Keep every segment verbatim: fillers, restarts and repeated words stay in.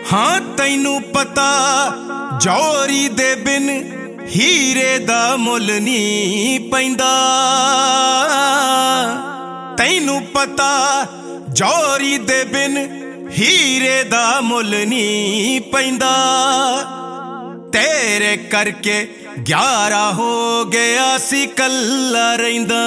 हाँ तैनू पता जौहरी दे बिन हीरे दा मुल नी पैंदा। तैनू पता जौहरी दे बिन हीरे दा मुल नी पैंदा। तेरे करके ग्यारह हो गया सी कल्ला रहिंदा।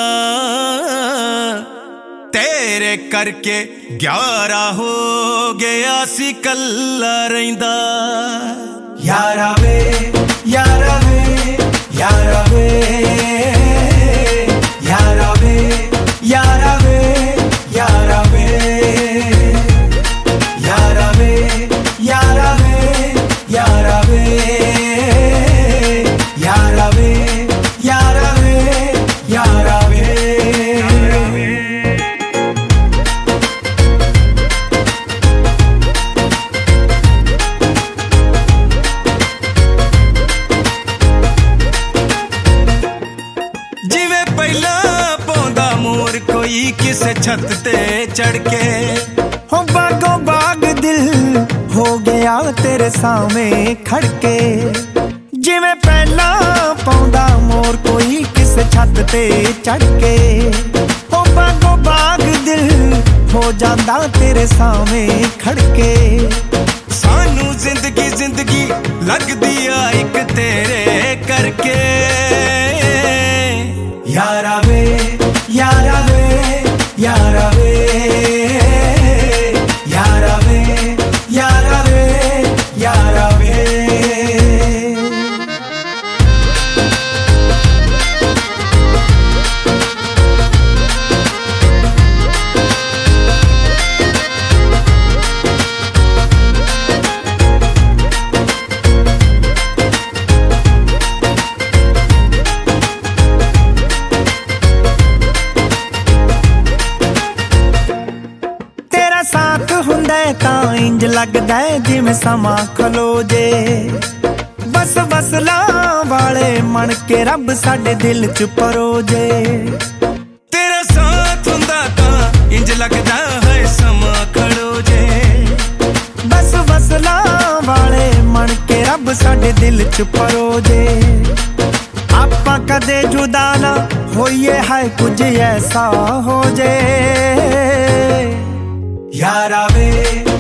तेरे करके ग्यारह हो गया सी कल्ला रहिंदा। यारा वे यारा वे यारा वे यारा वे यारा वे यारा वे यारा वे यारा वे यारा वे यारा वे यारा वे यारा वे। जिवें पहला पौंदा मोर कोई किसे छत ते चढ़ के, हो बागो बाग दिल हो गया तेरे सामने खड़के। जिवें पहला पौंदा मोर कोई किसे छत ते चढ़ के, हो बागो बाग दिल हो जांदा तेरे सामने खड़के। सानू जिंदगी जिंदगी लगदी आ इक तेरे करके। यारा वे यारा वे यारा वे यारा वे यारा वे यारा वे। साथ हुंदा तां इंज लगदा जिवें समा खलो जे। बस बसला वाले मन के रब साडे दिल च परोजे। तेरा साथ हुंदा तां इंज लगदा है समा खड़ो जे। बस बसला वाले मन के रब साडे दिल च परोजे। आपां कदे जुदा ना होइए है कुछ ऐसा हो जे। यारा वे